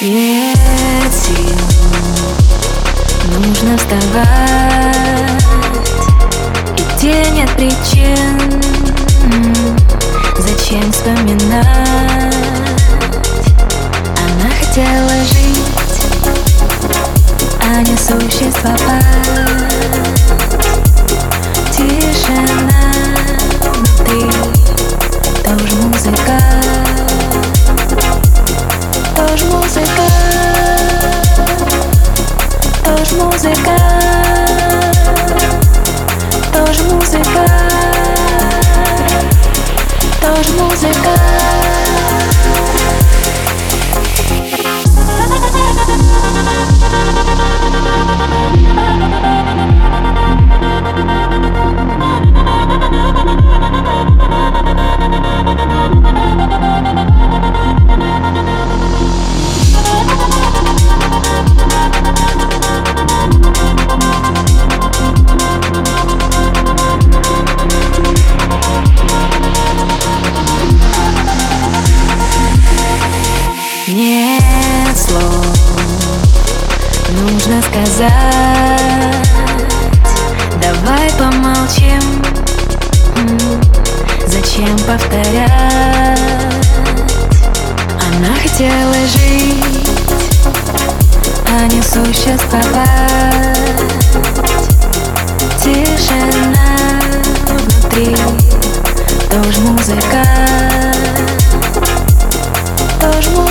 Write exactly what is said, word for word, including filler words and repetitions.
Нет сил, нужно вставать, и где нет причин, зачем вспоминать? Она хотела жить, а не существовать. Тишина внутри, тоже музыка, тоже музыка, тоже музыка, тоже музыка, тоже музыка. Нет слов, нужно сказать. Давай помолчим, зачем повторять? Она хотела жить, а не существовать. Тишина внутри, тоже музыка, тоже музыка.